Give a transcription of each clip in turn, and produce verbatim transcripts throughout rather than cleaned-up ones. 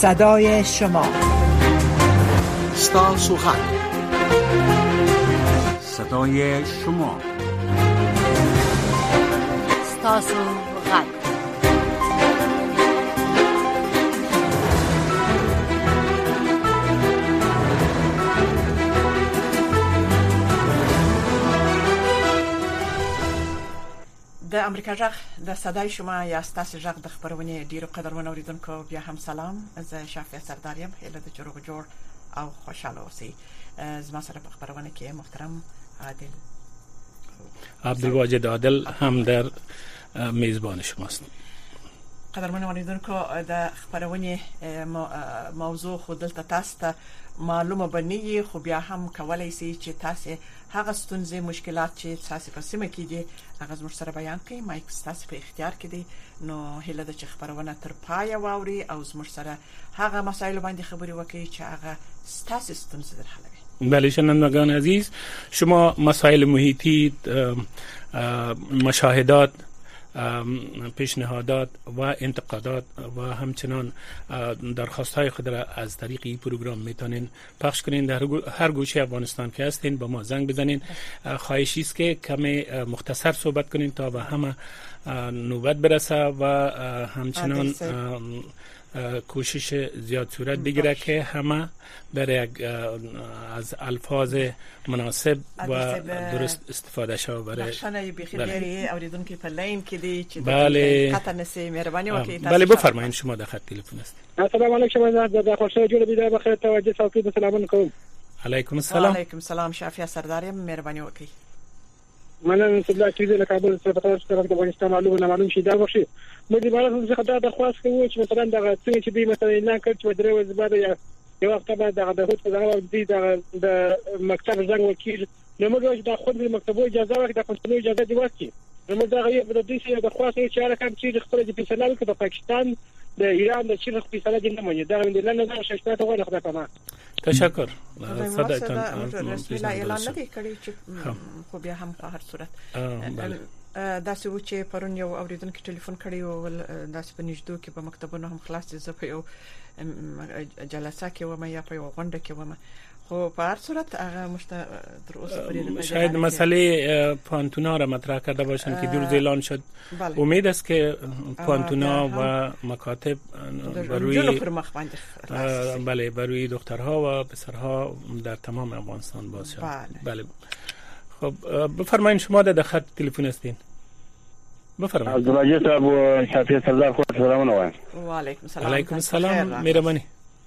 صدای شما، ستاسو غږ، صدای شما، ستاسو غږ. د امریکا غږ د صدای شما یا ستاسو غږ د خبرونه ډیرو قدرمن اوریدونکو بیا هم سلام. زه شافعه سرداریم. هله د جوړ جوړ او خوشاله اوسئ. زما سره په خبرونه کې محترم عادل عبدالواجد عادل هم در میزبان شماست. قدرمن اوریدونکو د خبرونه موضوع خود دلته تاسو ته معلومه بنئ، خو بیا هم کولای شئ چې تاسو هغه ستونزې مشکلات چې تاسو په سیمه کې دي هغه زموږ سره بیان کړئ. مایک تاسو په اختیار کې دی، نو هله د چې خبرونه تر پای واوري او زموږ سره هغه مسایل باندې خبرې وکړي چې هغه تاسو ستونزې در حلوي. بله شنوندگان عزیز، شما مسائل محیطی، مشاهدات، پیشنهادات و انتقادات و همچنان درخواست های خود را از طریق این پروگرام میتونین پخش کنین. در هر گوشه افغانستان که هستین با ما زنگ بزنین. خواهشی است که کمی مختصر صحبت کنین تا به همه نوبت برسه و همچنان کوشش زیاد صورت بگیره که همه در یک از الفاظ مناسب و درست استفاده شود. برای بخشنه بخیری اوریدونکو په لین کې دی چې بله قطع نسی مهرباني وکړئ. بله بفرمایید، شما در خط تلفن است. السلام علیکم. زه خوشحال جوړ بیدار بخیر توجه توقید سلام کوم. علیکم السلام. علیکم السلام. شافعه سرداریم، مهرباني وکړئ. مننه چې دا چې د کابل څخه تاسو ته د افغانستان معلومه نه معلوم شي دا وشي. مې د باران څخه دا درخواست کوم چې مثلا دا څنګه چې دی مثلا اعلان کړ چې درې ورځې بعد یا یو وخت بعد دا د هوت په ځای دی د مکتب زنګ وکړي، نو موږ دا خو د مکتب اجازه ورکړه، د قانوني اجازه دی ورکړي. نو موږ دا غي د دې چې د خواص چې حرکت چې خپل د فیصله وکړي د پاکستان د ایران د چین فیصله دي نه مونږ دا د لنډ نه شښته ته غوښته پمه. تشکر. صدایتان رسمي اعلان نه دی کړی چې خو بیا هم په هر صورت دا څه و چې پرون یو اوریدونکو ټلیفون کړی او داس په نږدې کې په مکتبونو هم خلاص زه په یو جلسه کې ومه یا په یو غونډه کې ومه، خو په هر صورت هغه مشت در اوسه پرې شاید مسئله پانتونا را مطرح کرده باشند که دو روز اعلان شد. بله. امید است که پانتونا و مکاتب بروی بله بروی دخترها و پسرها در تمام افغانستان باز شد. بله. بله. خب بفرمایید، شما در خط تلفن هستین. بفرمایید. عبدالواجد صاحب و شافعه سردار خود سلامونه وایم. و علیکم السلام. علیکم السلام. مهربانی.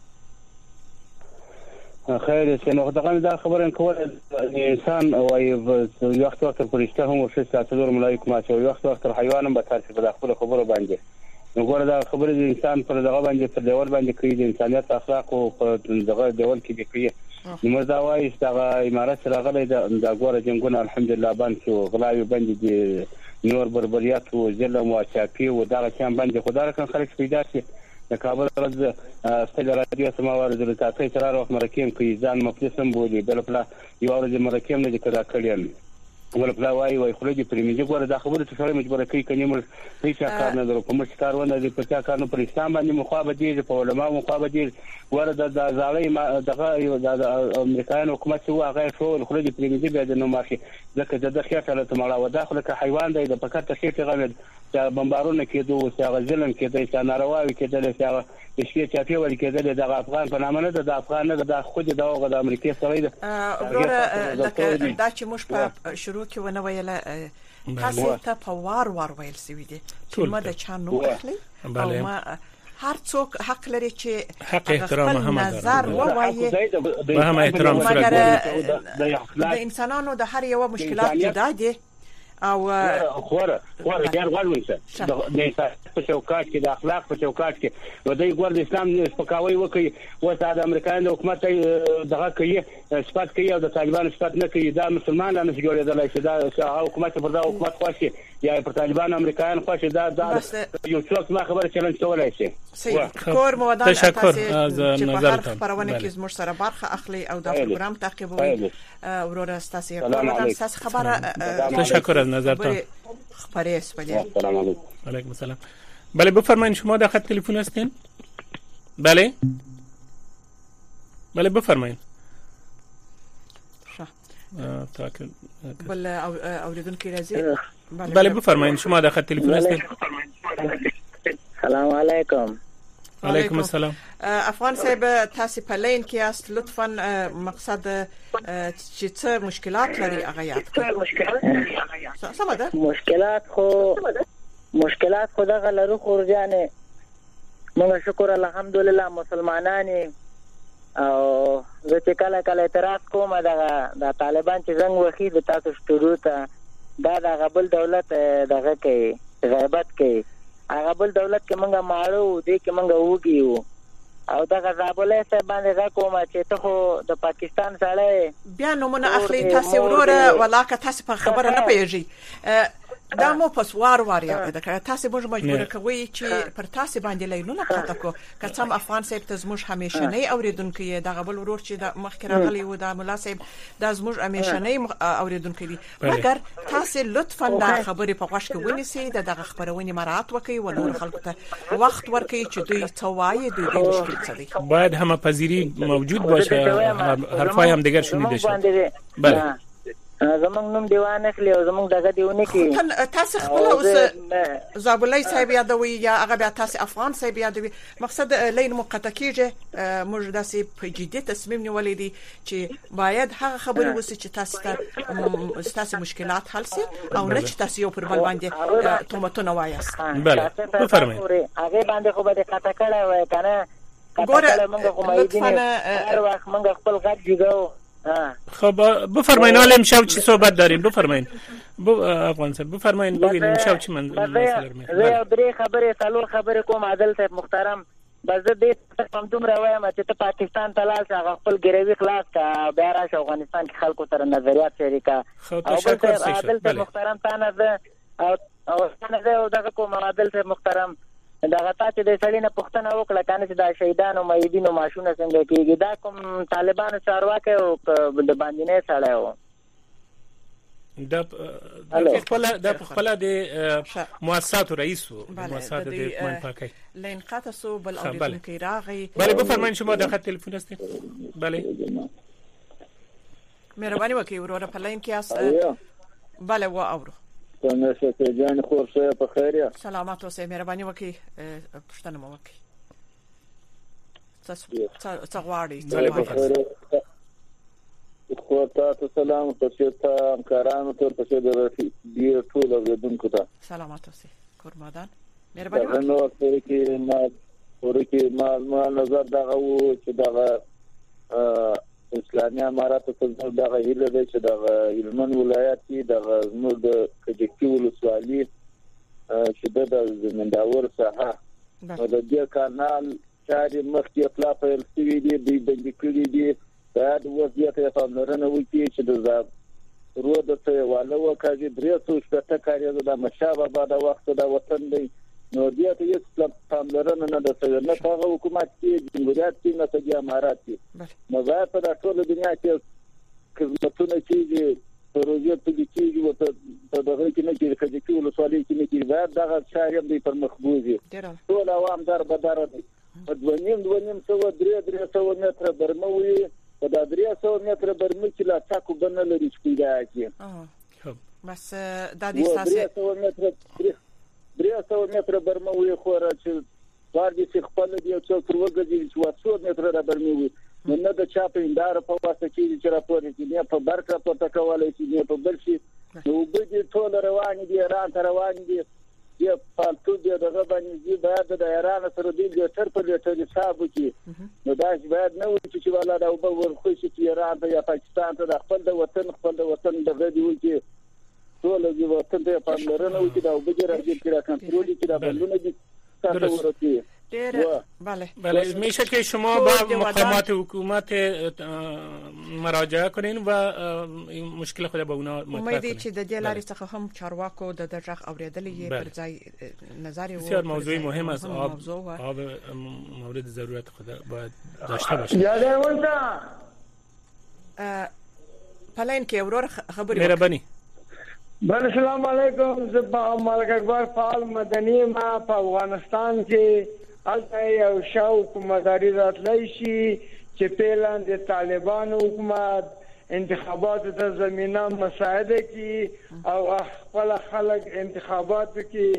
خیر است. نو دغه دا خبره کول انسان او یو وخت وخت پرشته هم ورشي ستاسو ملایک ما چې یو وخت وخت حیوان هم به تاسو په خپل خبرو باندې نو ګوره دا خبره د انسان پر دغه باندې پر دیول باندې کوي، د انسانيت اخلاق او په دغه دیول کې کوي. نو دا وایي چې دا امارات سره غلې دا ګوره جنگونه الحمدلله باندې غلاوي باندې دي، نور بربریات او ظلم او چاپی او دا کم باندې خدای راکن خلک پیدا شي. د کابل ورځ ستل رادیو سماوار د تاسو تر وخت مرکیم کوي ځان مفلسم بولی بل پلا یو ورځ مرکیم نه کړه کړی ول پلا وای وای خو دې پرېمې ګوره دا خبره څه مجبور کوي کني مر هیڅ کار نه درو کوم څه کارونه دي په کار نه پر اسلام باندې مخابه دي په علماء مخابه دي ګوره د زالې دغه یو د امریکایانو حکومت چې هغه شو خو دې پرېمې به د نو ماشي ځکه د دخیا ته ته مړه و داخله که حیوان دی د پکړه تخې غمد چې بمبارونه کېدو او چې ظلم کېدای چې نارواوي کېدل چې شپې چاپی ول کېدل د افغان په نامه نه د افغان نه د خو د دغه د امریکای سره دی. وګوره دا چې موږ په شروع کې ونه ویله تاسو ته په وار وار ویل سوي دي چې ما د چا نو اخلي او ما هر څوک حق لري چې حق احترام هم نظر ووایي به هم احترام سره د انسانانو د هر یو مشکلات جدا دي او خوره خوره ډیر غوړ ونسه د انسان په چوکاټ کې د اخلاق په چوکاټ کې ودی ګور د اسلام سپکاوي وکي و ساده امریکایانو حکومت دغه کوي صفات کوي او د طالبان صفات نه کوي. دا مسلمانانو چې جوړېدل شي دا حکومت پر دا حکومت خوشي یا پر طالبان امریکایان خوشي دا دا یو څوک ما خبره چلنج کولای شي. کور مودان تشکر از نظرتان. پرونه کې زموږ سره برخه اخلي او دا پروګرام تعقیبوي. ورور تاسو تاسو خبره تشکر از نظرتان. خبره است. علیکم السلام. بله بفرمایید، شما در خط تلفن هستین. بله بله بفرمایید. تاکل بله اوریدونکو راځي. بله بفرمایید، شما در خط تلفن هستید. سلام علیکم. علیکم السلام. افغان صاحب تاسو په لین کې است، لطفا مقصد چې څه مشکلات لري هغه یاد کړئ. سم ده؟ مشکلات خو مشکلات خو دغه لرو خورجانې، موږ شکر الحمدلله مسلمانان او زه چې کله کله اعتراض کوم دغه د طالبان چې زنګ وخی د تاسو شروع ته دا دغه بل دولت دغه کوي غیبت کوي، هغه بل دولت کې موږ ماړو دي کې موږ وګیو او دغه زابلې صاحب باندې دا کومه چې ته خو د پاکستان سره بیا نمونه اخلي تاسو وروره ولاکه تاسو په خبره نه پیږي. دا مو پس وار وار یا دا تاسو موږ مجبور کوي چې پر تاسو باندې لینونه قطع کو که څم افغان صاحب ته زموږ همیشه نه اوریدونکو یې دا غبل ورور چې د مخکې راغلی و دا مولا صاحب دا زموږ همیشه نه اوریدونکو دي، مګر تاسو لطفا دا خبرې په غوښ کې ونیسئ، د دغه خبرونه مراعات وکړئ او نور خلکو ته وخت ورکړئ چې دوی څه وایي، دوی د مشکل څه دي. باید همه پذیری موجود باشه، حرفای هم دیگر شنیده شي. بله زمونږ نوم دیوان اخلي او زمونږ دغه دیونه کې تاسو خپل اوس زابلای صاحب یادوي یا هغه بیا تاسو افغان صاحب یادوي، مقصد لین مقطع کیږي. موږ داسې په جدي تصمیم نیولې دي چې باید هغه خبرې وسی چې تاسو ته تاسو مشکلات حل شي او نه چې تاسو یو پر بل باندې تهمتونه وایاست. بله بفرمایئ. هغه باندې خو به قطع کړه وای کنه ګوره موږ خو مې هر وخت موږ خپل غږ جوړو. خب بفرمایید حالا امشب چی صحبت داریم؟ بفرمایید افغان صاحب بفرمایید بگید امشب چی من مسئله می زه درې خبرې څلور خبرې کوم عادل صاحب محترم. بس زه دې کوم دومره وایم چې ته پاکستان ته لاړ هغه خپل ګریوي خلاص کا بیا راشه افغانستان کې خلکو سره نظریات شریکا. خو تشکر سي عادل صاحب محترم تانه زه او او تانه زه دغه کوم عادل صاحب محترم دغه تا چې د سړی نه پوښتنه وکړه کنه چې دا شهیدانو مېدینو ماشونه څنګه کېږي، دا کوم طالبانو چارواکي او د باندې نه سړی و د د خپل د خپل د مؤسسات رئیس و مؤسسات د اطمینان پاکي لین قطع سو بل اوریدونکو راغی. بله بفرمایئ شما د خط تلفن هستید. بله مهرباني وکړئ وروره په لین کې است. بله و اورو څنګه چې جان خور شه په خیر یا سلامات اوسئ. مهرباني وکړئ پښتنه مو وکړئ تاسو څه غواړئ. خو تاسو سلام تاسو ته همکارانو ته تاسو د رادیو ټول اوریدونکو ته سلامات اوسئ. کورمادان مهرباني وکړئ. نو ورته ما ورته ما ما نظر دغه و چې دغه اسلامي امارات ته دغه هیله ده چې دغه هلمند ولایت کې دغه زموږ د کجکي ولسوالي چې د زمینداور ساحه د دې کانال چاري مخکې اطلاع پیل شوې دي د بندي کړې دي دا د وضعیت په اړه وکړي چې د زاب روده ته والو وکړي درې څو شپته کاری د مشابه بعد وخت د وطن دی نو دې ته یو پاملرنه نه ده نه هغه حکومت کې جمهوریت کې نه ته امارات کې نو دا په ټول دنیا کې خدمتونه کېږي پروژې ته کېږي او په دغه کې نه کېږي چې ټول سوالي کې نه کېږي دا دغه شایم دی پر مخبوزي ټول عوام در بدر دي په دونیم دونیم څو درې درې څو متر برموي په دا درې څو متر برمو کې لا تاکو بنه لري چې پیدا کی بس دا دي تاسو درې څو متر برموي خو راځي واردی چې خپل دی څو پروګرام چې وڅو متر را برموي نو د چا په اندار په واسطه کې چې راپور کې نه په برکه په تکواله چې نه په بل شي نو به دي ټول روان دي ایران ته روان دي یو پالتو دی دغه باندې دی باید د ایران سره دی د تر په لټه حساب وکړي نو دا باید نه وي چې ولا دا او ور خو چې ایران ته یا پاکستان ته د خپل د وطن خپل د وطن د غدي وکړي ټول دی وطن ته پاملرنه وکړي دا وبګر راځي چې را کنټرول کړي دا بلونه دي تاسو ورته بله بله میشه که شما با مقامات حکومت مراجعه کنین و این مشکل خود با اونا مطرح کنین. امیدی چې د دې لارې څخه هم چارواکو د دغه اوریدلې پر ځای نظر یو بسیار موضوع مهم است. آب آب مورد ضرورت خود باید داشته باشه. یاده ونتا پلین کې اورور خبرې مهرباني. بل السلام علیکم. زبا ملک اکبر فعال مدنی ما په افغانستان کې هلته یو شاو حکومتداري راتلی شي چې فعلا د طالبانو حکومت انتخاباتو ته زمینه مساعده کی او خپل خلک انتخاباتو کې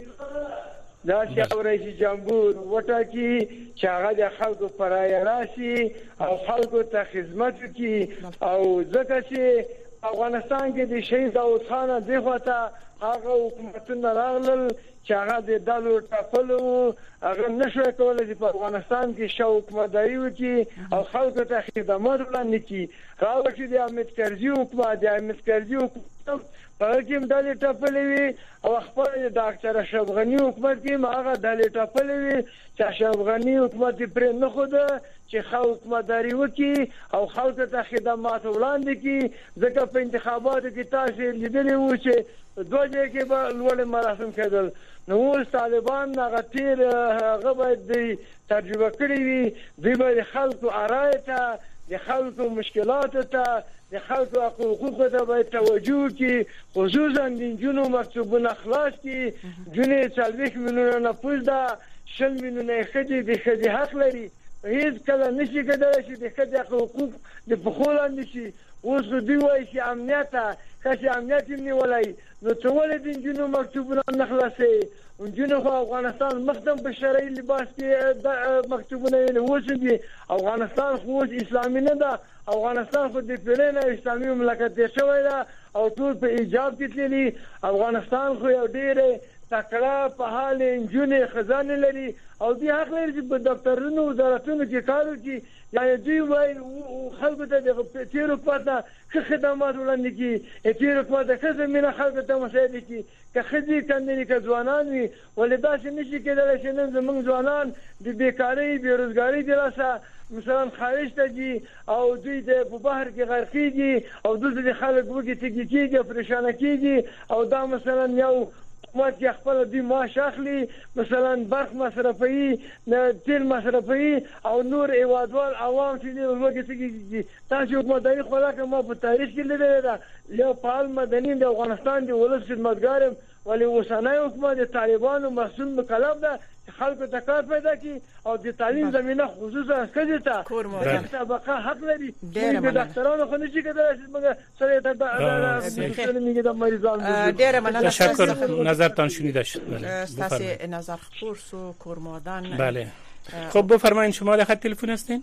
دا چې رئیس جمهور وټاکي چې هغه د خلکو پر رایه راشي او خلکو ته خدمت وکړي او ځکه چې افغانستان کې د شهید داود خان دغه ته هغه حکومتونه راغلل چې هغه د دالو ټاپلو هغه نشو کولای چې په افغانستان کې شاو حکومتداري وکړي او خلکو ته خدمات وړاندې کړي. راوړي چې د احمد کرزي حکومت د احمد کرزي حکومت په کې دالې ټاپلې وي او خپل د ډاکټر اشرف غنی حکومت کې هغه دالې ټاپلې وي چې اشرف غنی حکومت پرې نه خوده چې خلک حکومتداري وکړي او خلکو ته خدمات وړاندې کړي. ځکه په انتخاباتو کې تاسو لیدلي وو چې دوه ځای کې به لوړ مراسم کېدل. نو اوس طالبان هغه تیر هغه باید تجربه کړی وي، دوی به د خلکو آرای ته د خلکو مشکلاتو ته د خلکو حقوقو ته باید توجه کړي، خصوصا د نجونو مکتوبونه خلاص کړي. نجونې څلوېښت میلیونه نفوس ده، شل میلیونه ښځې د ښځې حق لري. هیڅ کله نشي کېدلی چې د ښځې حقوق د پښو لاندې شي. اوس دوی وایي چې امنیت ته که امنیت یې نیولی نو ته ولې د نجونو مکتوبونه نه خلاصوي؟ نجونې خو افغانستان مخدم په شرعي لباس کې مکتوبونه یې اوس دي. افغانستان خو اوس اسلامي نه ده، افغانستان خو د پیړۍ نه اسلامي مملکت تېر شوی ده او ټول په ایجاب کې تللي. افغانستان خو یو ډېرې تکړه فعال نجونې ښځانې لري او دوی حق لري چې په دفترونو وزارتونو کې کار وکړي. یعنې دوی وایي خلکو ته د تېر حکومت نه ښه خدمات وړاندې کړي، تېر حکومت ته ښه زمینه خلکو ته مساعده کړي، که ښځې کندنې که ځوانان وي. ولې داسې نشي کېدلی چې نن زموږ ځوانان د بېکارۍ بېروزګارۍ د لاسه مثلا خارج ته ځي او دوی د په بحر کې غرقېږي او دلته د خلک وږي تږي کېږي او پریشانه کېږي او دا مثلا یو حکومت چې خپل دوی معاش اخلي، مثلا برق مصرفوي، تیل مصرفوي او نور هېوادوال عوام چې دي وږي تږي کېږي. تاسو حکومتداري خو لکه ما په تاریخ کې لیدلې ده. یو فعال مدني د افغانستان د ولس خدمتګار یم، ولې اوسنی حکومت د طالبانو محصول مکلف ده چې خلکو ته کار پیدا کړي او د تعلیم زمینه خصوصا ښځې ته د طبقه حق لري. د ډاکټرانو خو نشي کېدلی چې موږ سره د مریضان. ډېره مننه. تشکر، نظرتان شنیده شد. ستاسو نظر خپور سو کورمادان. بله خب بفرمایید شما در خط تلفن هستین؟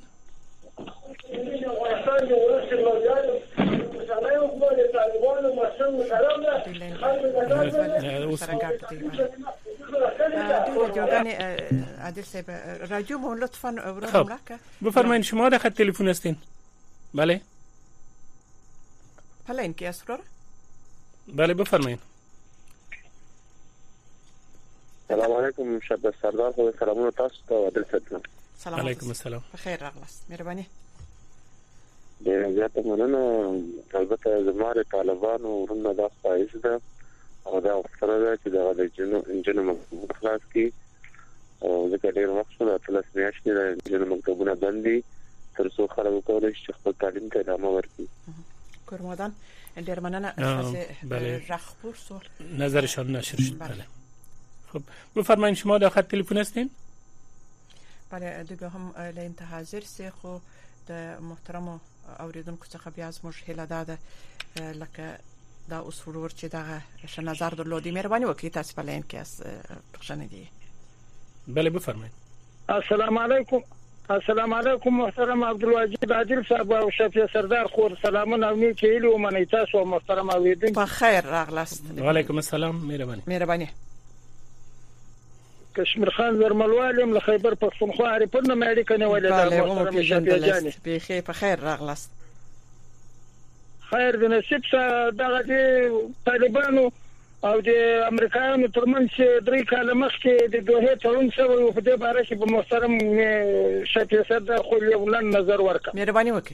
رادیو مون لطفاً ورم لکه بفرمایید شما در خط تلفن هستین؟ بله پلین کی اسرار؟ بله بفرمایید. سلام علیکم شب سردار خو سلامونه تاسو ته عادل ستنه. سلام علیکم السلام. بخیر راغلاست. مهرباني. ډیره زیاته مننه. البته زموږ طالبانو ورنه دا خواهش ده او دا وختره ده چې دا د جنو انجنونو مکتوب خلاص کی او ځکه ډیر وخت شو ټول سمیاشتې د انجنونو مکتوبونه بندي تر څو خلک وکولای شي خپل تعلیم ته ادامه ورکړي. کورمادان ډیر مننه. تاسو رخپور سوال نظرشان نشر شد. بله خب بفرمایید شما در خط تلفن هستین؟ بله دیگه هم له انتها حاضر سي خو د محترم اوریدونکو څخه بیا زموږ هیله ده لکه دا اوس ورور چې دا ش نظر درلودي مهرباني وکړئ تاسو په لین کې اس پښنه دي. بله بفرمایید. السلام علیکم. السلام علیکم محترم عبدالواجد عادل صاحب او شفیع سردار خور سلامونه او نیک هیلو منی تاسو محترم اوریدونکو. په خیر راغلاست. وعلیکم السلام. مهرباني. مهرباني. کشمیر خان زرملوالم له خیبر پښتونخوا اړیپونه مې اړیکه نیولې ده محترم شفیع جان. به خیر په خیر راغلاست. خیر د نصیب سره دغه طالبانو او د امریکایانو ترمنځ درې کاله مخکې د دوه تړون شوی و په دې باره کې په محترم شفیع سردار خو یو لن نظر ورکړه. مهرباني وکړئ.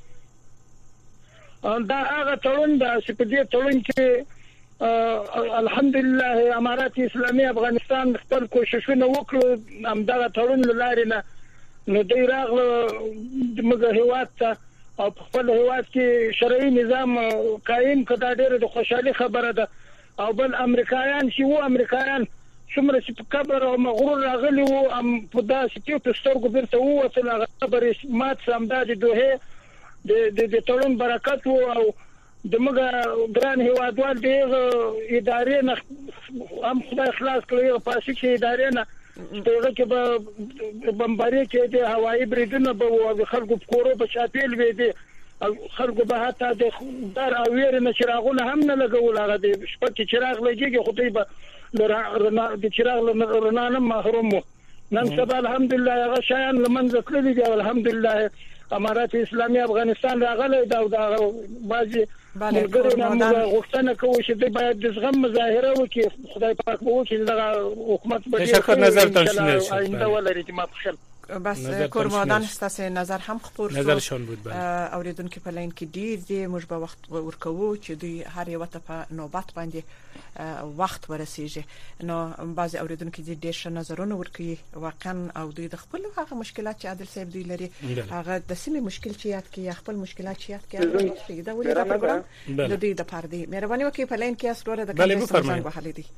دا هغه تړون ده چې په دې تړون کې الحمدلله امارات اسلامي افغانستان خپل کوششونه وکړو همدغه تړون لارې نه نو دوی راغله موږ هیواد ته او په خپل هیواد کې شرعي نظام قائم کړه. ډېره د خوشحالي خبره ده. او بل امریکایان چې وو امریکایان څومره چې کبر او مغرور راغلی وو ام په داسې کې په سترګو بیرته ووتل هغه خبرې مات سمدا د دوه د د تړون برکت وو او د موږ ګران هیوادوال د ادارې نه هم خدای خلاص کړی په اساس کې ادارې نه دغه کې به بمباري کې د هوایي بریدونه به او خلکو په کورو په چاپیل وې دي خلکو به حتی د دار او ویر نه چراغونه هم نه لګول هغه د شپه کې چراغ لګيږي خو دوی به د چراغ رڼا نه محروم وو نن سبا الحمدلله هغه شیان لمنځه تللي دي الحمدلله امارات اسلامي افغانستان راغلی دا د بعضي ملګرو نه غوښتنه کوي چې دوی باید د زغم مظاهره وکړي خدای پاک به وکړي دغه حکومت به تشکر نظر تاسو آینده ولري چې ما بخښل بس کورمادان ستاسو نظر هم خبر شو نظرشون بود بله اوریدونکو په لاین کې ډیر دی موږ به وخت ورکوو چې دوی هر یو ته په نوبت باندې وخت ورسیږي نو بعضی اوریدونکو دي ډیر ښه نظرونه ورکوي واقعا او دوی د خپل هغه مشکلات چې عادل صاحب دوی لري هغه د سیمې مشکل چې یاد کوي خپل مشکلات چې یاد کوي دا ولې دا پروګرام د دوی د پاره دی مهرباني وکړئ په لاین کې اسوره د بله بفرمایئ وحلی دي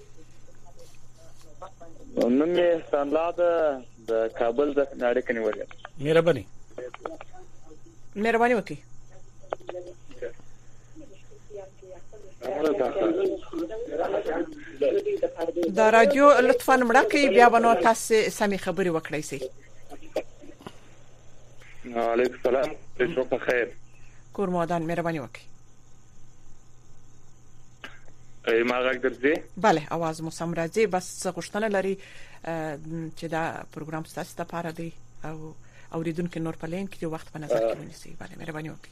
نن یې ستانلاد د کابل د نړۍ کې نیولې مهرباني مهرباني وکړئ دا رادیو لطفاً مړه کړئ بیا به نو تاسو سمې خبرې وکړئ سي وعلیکم السلام تاسو په خیر کورمادان مهرباني وکړئ ای ما غږ درځي bale आवाज مو سم راځي بس غوښتنه لري چې دا پروګرام ستاسو لپاره دی او اوریدونکو نور پلین کې وخت په نظر کې ونیسي bale مهرباني وکړئ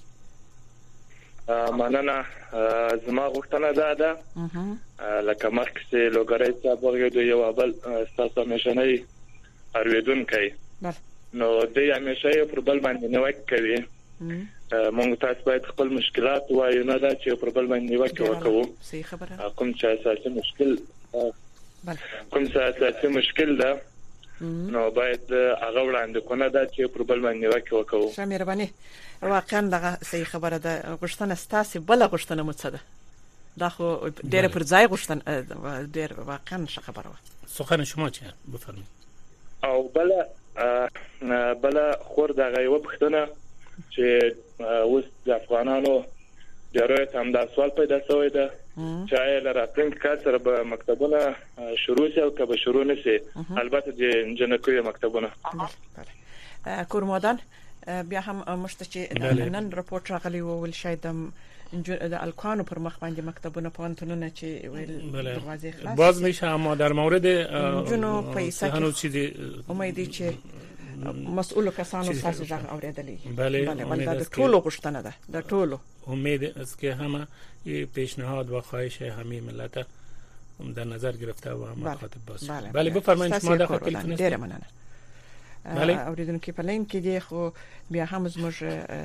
مننه زما غوښتنه ده ده لکه مخکې چې لوګرای صاحب ورغی یو اول تاسو مشنۍ اوریدونکو نو د همیشه یو پر بل باندې نیوکه کوي مونږ تاسو باید خپل مشکلات وایو نه دا چې پر بل باندې نیوکه وکړو صحیح خبره کوم چې اساسي مشکل کوم چې اساسي مشکل ده نو باید هغه وړاندې کونه دا چې پر بل باندې نیوکه وکړو ښه مهرباني واقعا دا صحیح خبره ده غوښتنه ستاسو بل غوښتنه مو څه ده دا خو ډېر پر ځای غوښتنه ډېر واقعا ښه خبره و سخن شما چه بفرمایئ او بل بل خور دا غیو پښتنه چې اوس د افغانانو ډیره هم دا سوال پیدا شوی ده چې لراتنګ کار به مکتبونه شروع شي او که شروع نشي البته د جنکوي مکتبونه کورمادان بیا هم مشته چې نن رپورت راغلی و ول شاید د الکانو پر مخ باندې مکتبونه پوهنتونونه چې ویل دروازې خلاص باز میشه اما در مورد جنو پیسې هنوز چیزی امیدی چې مسئول کسانو تاسو ځای اوریدلې بله بله د ټولو غوښتنه ده د ټولو امید است که همه این پیشنهاد و خواهش همه ملت در نظر گرفته و مخاطب باشه بله بفرمایید شما داخل تلفن است ډیر مننه بله اوریدونکو په لین کې دی خو بیا هم زموږ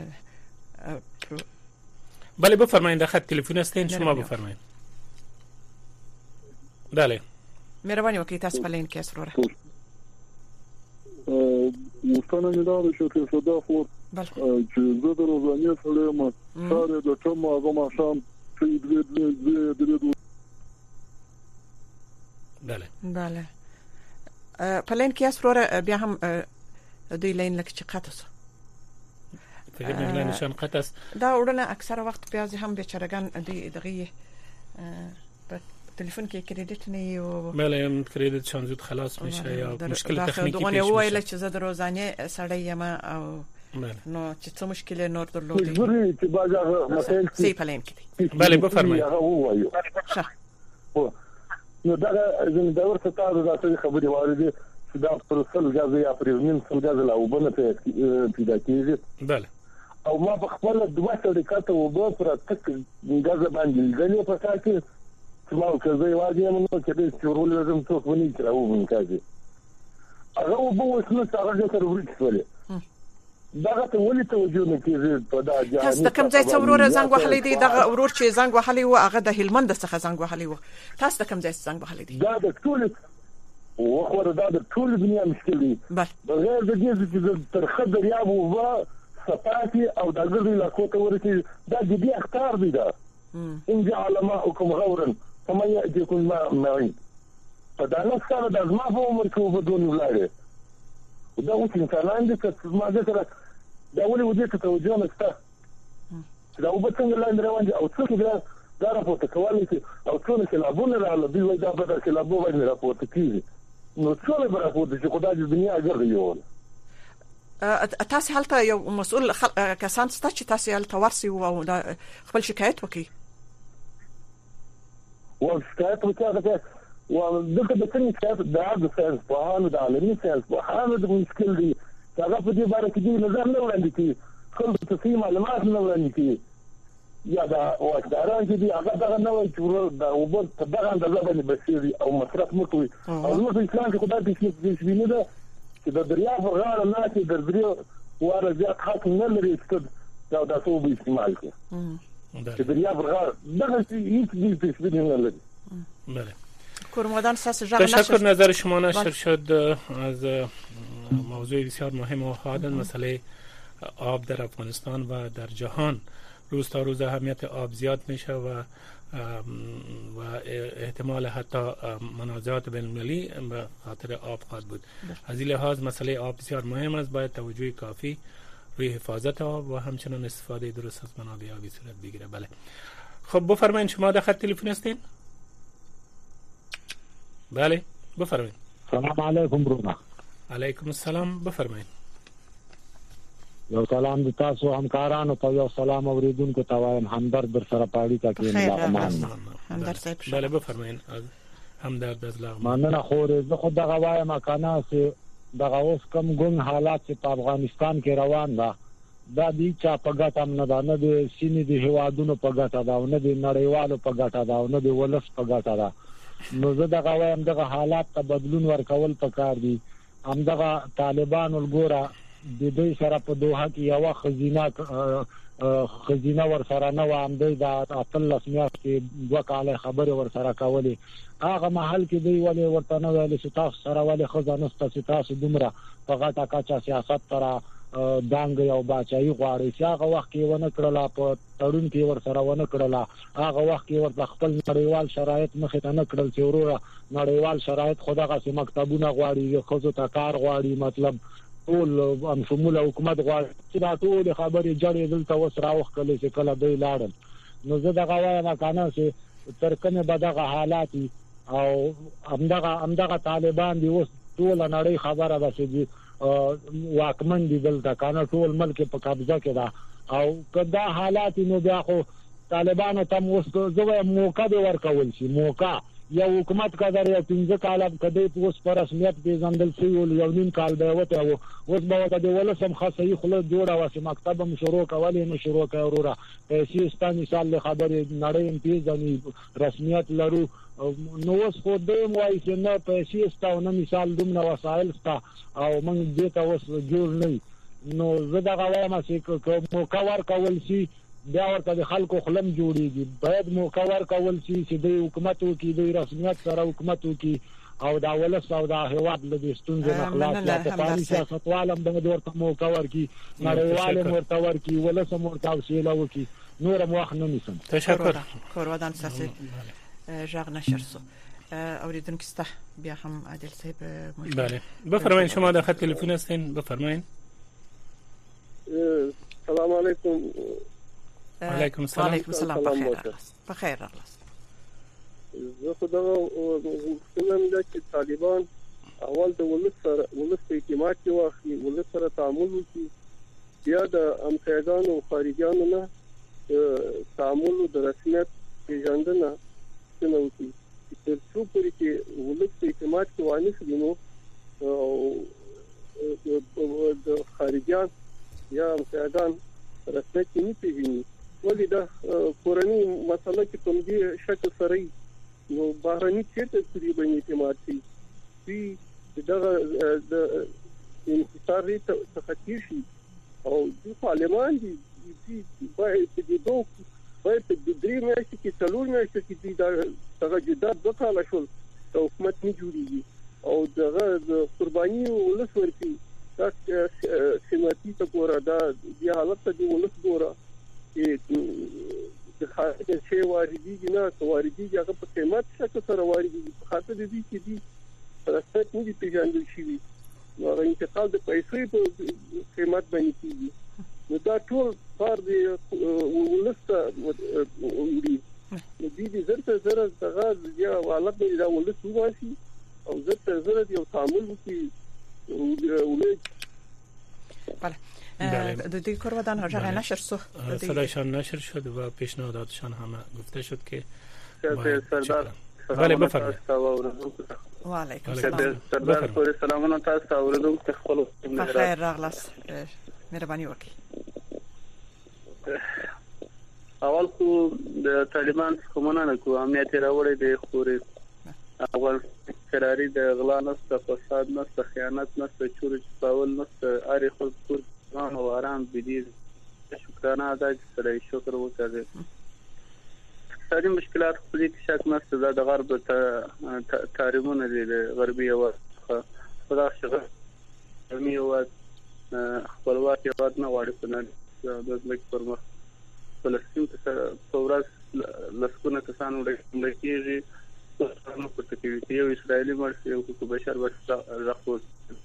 بله بفرمایید داخل تلفن است شما بفرمایید بله مهرباني وکړئ تاسو په لین کې اسره مستنه نداره شو که صدا خور چې زه د روزانه سره ما سره د ټم هغه ما شام چې دې دې دې بله بله پلین کې اسره بیا هم دوی لین لکه چې قطس فکر مې لین نشان قطس دا ورنه اکثر وخت پیاز هم بیچارهګان دی دغه تلفن کې کریډټ نه یو بله کریډټ شان زود خلاص میشه یا مشکل تخنیکی پیش میشه دغه وایله چې زه د روزانه سړی یم او نو چې څه مشکل نور درلودي زه چې باجه مثلا سی پلین کې بله بفرمایئ ښه نو دا زموږ د ورته تاسو د خبرې واردې چې دا پروسل غازي یا پرېمین سل غازي لا وبنه پیدا کیږي بله او ما په خپل دوه طریقې ته وبو پر تک غازي باندې غلې په تاکي ما كذا واجي من كذا يشوروا لازم توصلني كراو من كذا هغه وبو اسمه هغه تر ورته ولې دغه ته ولې توجه نه کیږي په دا ځای تاسو کوم ځای څو ورور زنګ وهلی دی دغه ورور چې زنګ وهلی و هغه د هلمند څخه زنګ وهلی و تاسو کوم ځای زنګ وهلی دی دا د ټول وخور دا د ټول دنیا مشکل دی بغیر د دې چې تر خدای یا بو صفاتي او دغه لا کوته ورته دا د دې اختیار دی دا ان جعل ماءكم غورا فما يأتيكم ماء معين په دغه سره د زما په عمر کې وبدون ولاړې دا اوس انسانان دي چې ما دې سره دا ولې ودې ته توجه نشته دا وبڅنګ لاندې روان دي او څه دا دا راپورته کولی چې او څونه سیلابونه راغله دوی وایي دا به د سیلابو باندې راپورته کېږي نو څونه به راپورته شي خو دا د دنیا ګرځي تاسو هلته یو مسؤل کسان ستا چې تاسو هلته ورسي او خپل شکایت وکړي او شکایت وکړه و دغه د څنګه شکایت د عادت ساينس په حال د عالمي ساينس په حال د مشکل دي هغه په دې باره کې د نظر نه وړاندې کوي خلک ته صحیح معلومات نه وړاندې کوي یا دا واشداران چې دي هغه دغه نه وایي چې دا وبر په دغه اندازه باندې بسيري او مصرف مکوي او نو په اسلام کې خدای دې چې ویني دا چې د دریا په غاړه نه چې د دریا واره زیات حق نه لري چې دا تاسو به استعمال کړئ چې دریا په غاړه دغه هیڅ دې تشبیه نه لري بله کورمادان ساس جان نشد تشکر نظر شما نشر شد از موضوع بسیار مهم و حادن مسئله آب در افغانستان و در جهان روز تا روز اهمیت آب زیاد میشه و و احتمال حتی منازعات بین المللی به خاطر آب خواهد بود. از این لحاظ مسئله آب بسیار مهم است، باید توجه کافی روی حفاظت آب و همچنین استفاده درست از منابع آبی صورت بگیره. بله خب بفرمایید شما در خط تلفن هستین؟ بله بفرمایید. سلام علیکم برونا. علیکم السلام بفرمایید. یو سلام د تاسو همکارانو ته یو سلام اوریدونکو ته وایم همدرد در سره پاړی تا کې لغمان همدرد صاحب بله بفرمایید. همدرد از لغمان مننه خو زه خود دغه وایم کنه چې دغه اوس کوم ګون حالات چې په افغانستان کې روان ده دا دی چې په ګټه نه ده، نه د سیمې د هیوادونو په ګټه ده او نه د نړیوالو په ګټه ده او نه د ولس په ګټه ده. نو زه دغه وایم دغه حالات ته بدلون ورکول پکار دي. همدغه طالبان ولګوره د دوی سره په دوحه کې یو خزینه خزینه ور سره نه و هم دوی د اتلس میاشتې دوه کاله خبرې ور سره کولې. هغه محل کې دوی ولې ورته نه ویل چې تاسو سره ولې خزانه ست چې تاسو دومره په غټه کچا سیاست تر دانګ یو باچای غواړي چې هغه وخت کې ونه کړلا په تړون کې ور سره ونه کړلا هغه وخت کې ورته خپل نړیوال شرایط مخې ته نه کړل چې وروره نړیوال شرایط خدغه سي مکتبونه غواړي خو ته کار غواړي مطلب ټول هم شمول حکومت غواړي چې دا ټول خبرې جړې دلته وسره وکړي چې کله دوی لاړل. نو زه دغه وایم کنه چې ترکنه به دغه حالات او همدغه همدغه طالبان دی اوس ټول نړۍ خبره ده چې واکمن دي دلته کنه ټول ملک په قبضه کې ده او کدا حالات نو بیا خو طالبانو ته اوس زوی موقع دی ورکول شي موقع یو حکومت قدر یو پنځه کال کده اوس پر رسمیت پیژندل شي یو نیم کال به وته اوس به د ولسم خاصه خله جوړه واسه مکتب مشروع کولې نو شروع کړه پیسې ستاسو مثال خبرې نړۍ پیژني رسمیت لرو نو اوس خو دې وایي چې نه پیسې ستاسو نه مثال دومره وسایل ستا او موږ دې ته اوس جوړ نه نو زه دا وایم چې موقع ورکول شي بیا ورته د خلکو خلم جوړیږي باید موقع ورکول شي چې د حکومت کې د رسمیت سره حکومت کې او دا ولس او دا هیواد له ستونزې نه خلاص یا په پانی سیاستوالم د ورته موقع ورکي نړیوال مرته ورکي ولس مرته وسیله وکي نور موخ نه نیسم. تشکر کورودان ساسي ژغ نشر سو اوریدونکو ستا بیا هم عادل صاحب بله بفرمایید شما در خط تلفن هستین بفرمایید. سلام علیکم. علیکم السلام. علیکم السلام بخیر بخیر راغلاست. زه خو دا څنګه دا چې طالبان اول د ولس سره ولس په اعتماد کې واخلي ولس سره تعامل وکړي بیا د امکانانو خارجيانو نه تعامل د رسمیت پیژندنه څنګه وکړي تر څو پورې چې ولس په اعتماد کې وانه شي نو د خارجيان یا امکانان رسمیت نه پیژني ولې دا کورنۍ مسله کې کوم دي شک سره نو بهرني چیرته تقریبا اعتماد کوي چې دا د انتشار تخطي شي او د پارلمان دي چې باید د دوه باید د درې میاشتې کې څلور میاشتې کې دا څنګه جدا وکړل شو حکومت نه جوړیږي او دغه د قرباني ولس ورکی دا سیماتي ته ګوره دا د حالت ته ولس ګوره چې د خارج شي واردېږي نه واردېږي هغه په قیمت څخه سره واردېږي په خاطر دې چې دي رسمت نه دي پیژندل شوي نو هغه انتقال د پیسې په قیمت باندې کیږي نو دا ټول کار دی ولسته وړي نو دې دې زرته زره دغه یا حالت دی دا ولس واسي او زرته زره یو تعامل وکړي ولې بله د دې کار ودان هغه نشر سو صدایشان نشر شد و پیشنهاداتشان هم گفته شد که سردار بله بفرمایید و علیکم السلام سردار پوری سلامونه تاسو اوریدونکو خپل بخیر راغلاست مهرباني وکړئ اول خو د طالبان څخه مننه کوم امنیت راوړی دی خوري اول قراری د غلا نسته فساد نسته خیانت نسته چور چپاول نسته اری خود پور ځان او آرام بدید شکرانه ادا کړئ شکر وکړئ اقتصادي مشکلات خو دې شک نشته دا د غرب ته تحریمونه دي د غربي او خدا شغه علمي او خپلواکي او نه واړي په د ځمکې پر مخ فلسطین ته په ورځ لسکونه کسان وړي کېږي نو په تکلیف یو اسرائیلي مرسي او حقوق بشر ورته راخور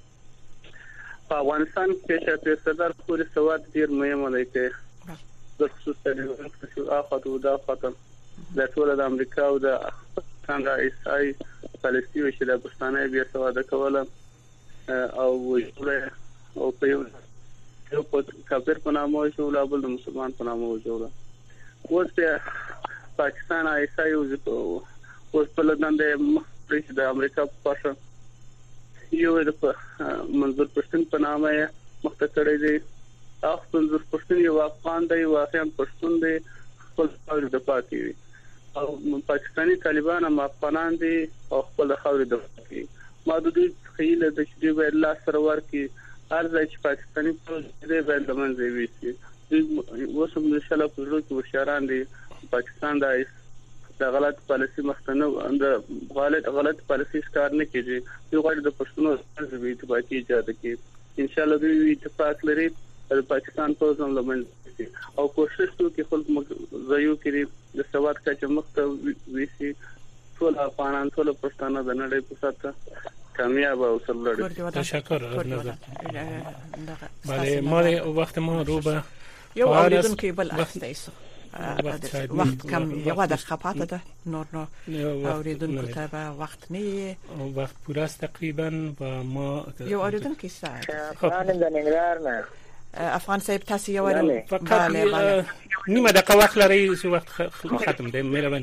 په افغانستان کې چې سردار پوری سواد ډیر مهمه دی چې د خصوصي شو اخذ دا ختم د ټول د امریکا او د څنګه ایسای فلسطین چې د پښتانه بیا سواده کوله او وجوله او په یو یو کافر په نامه شو لا بل مسلمان په نامه وجوله اوس پاکستان ایسای او اوس په لندن د مخکې د امریکا په پاسه یو د منظور پښتون په نامه مخته کړی دی اخ منظور پښتون یو افغان دی واقعا پښتون دی خپل خاور د پاتې او پاکستاني طالبان هم افغانان دي او خپل خاور د پاتې ما د دې خیل د چې د الله سرور کې ارزه چې پاکستاني په دې باندې منځوي وي اوس هم ان شاء الله په ورو کې وشاران دي پاکستان د د غلط پالیسي مختنه د غلط غلط پالیسي ښکار نه کیږي یو غړي د پښتنو ځوی اتفاقي ایجاد کړي ان شاء الله دوی اتفاق لري د پاکستان په ځم لمن او کوشش کوي خلک زيو کړي د سواد کچه مخته ویسي ټول افغانان ټول پښتانه د نړۍ په ساته کامیاب او سرلوړي تشکر از نظر بله ما وقت ما رو به یو اوریدونکو بل اخستایسو وقت کم یو دقیقه پاته ده نور نو اوریدونکو ته به وقت نه وقت پوره است تقریبا و ما یو اوریدونکو ساعت افغان د ننګرهار نه افغان صاحب تاسو یو ور فقط نیمه دقیقه وقت لري سو وقت ختم دی مهرباني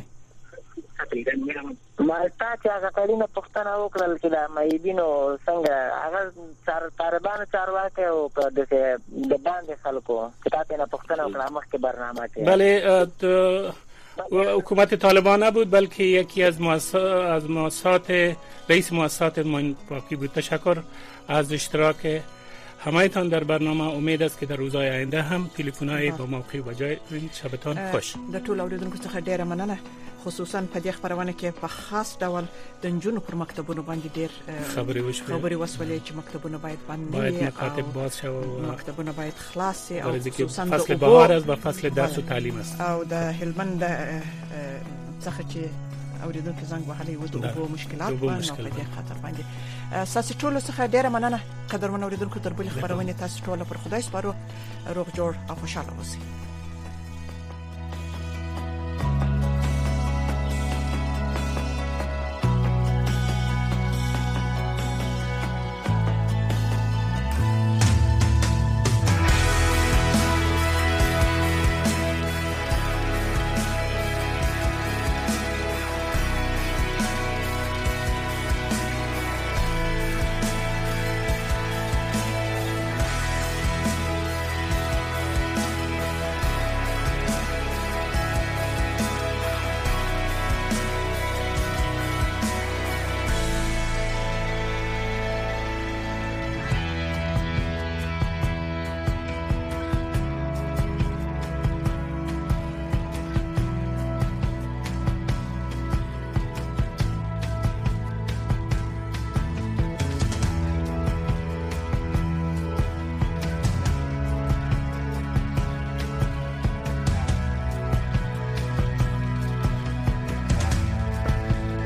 ما تاسو هغه کلینه پښتنه وکړل چې د مېدینو څنګه هغه طالبان چارواکي او د د باندې خلکو تاسو نه پښتنه وکړه مخکې برنامه کې بله حکومت طالبان نبود بلکه یکی از از مؤسسات رئیس مؤسسات پاکی بود. تشکر از اشتراک همایتان در برنامه. امید است که در روزهای آینده هم تلفن‌های با موقع و جای شبتان خوش. د ټول اوریدونکو څخه ډیره مننه، خصوصا په دې خبرونه کې په خاص ډول د جنونو پر مکتبونو باندې ډیر خبرې وشوې خبرې وسولې چې مکتبونه باید بند باید مکاتب باز شي او مکتبونه باید خلاص شي او خصوصا فصل بهار است و فصل درس و تعلیم است او د هلمند څخه چې اوریدونکو زنګ وهلې و د اوبو مشکلات باندې په دې خاطر باندې اساس ټول څخه ډیره مننه. قدرمن اوریدونکو تر بل خبرونه تاسو ټول پر خدای سپارو. روغ جوړ او خوشاله اوسئ.